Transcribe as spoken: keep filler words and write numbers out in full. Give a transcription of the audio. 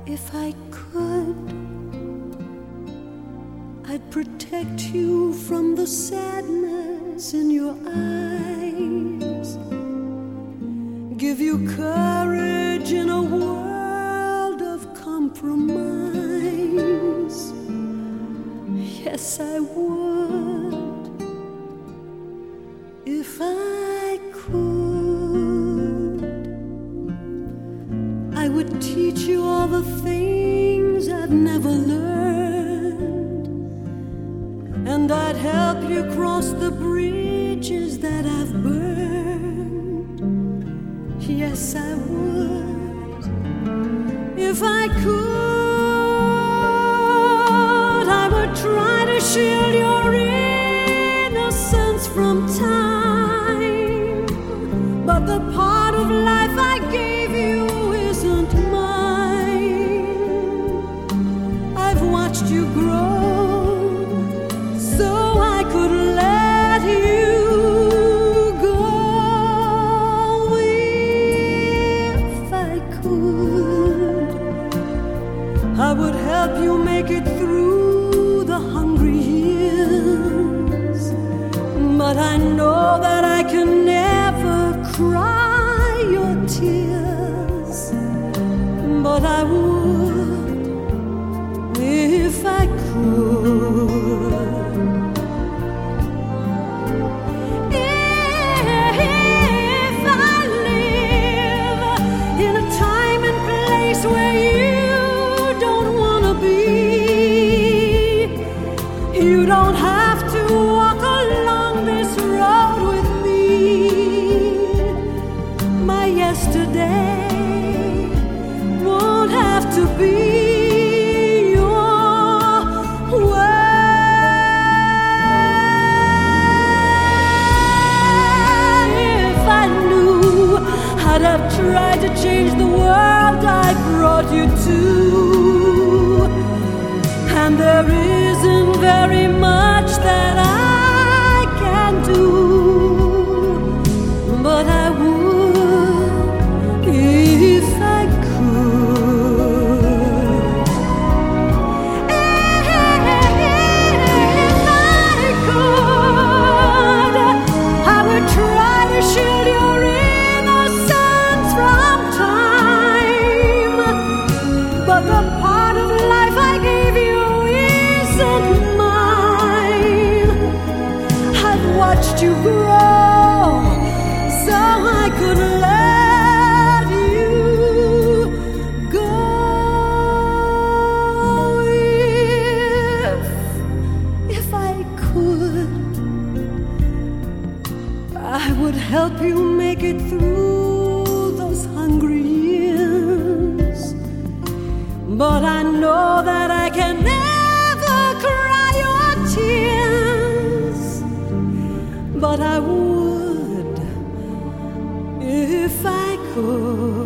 If I could, I'd protect you from the sadness in your eyes, give you courage in a world of compromise. Yes, I would, if I could. I would teach you all the things I've never learned, and I'd help you cross the bridges that I've burned. Yes, I would, if I could. I would try to shield your innocence from time, but the part of life I gave you isn't mine. I've watched you grow so I could let you go. If I could, I would help you make it through the hungry years, but I know that I can never cry your tears. But I would if I could. If I live in a time and place where you don't want to be, you don't have to walk along this road with me. My yesterday won't have to be your way. If I knew, I'd have tried to change the world I brought you to, and there isn't very much that I can do, but I would if I could. If I could, I would try to shield your innocence from time, but the part of life I gave you isn't mine. I've watched you grow so I could let you go. If, if I could, I would help you make it through those hungry years, but I know that I can never cry your tears. But I would if I could.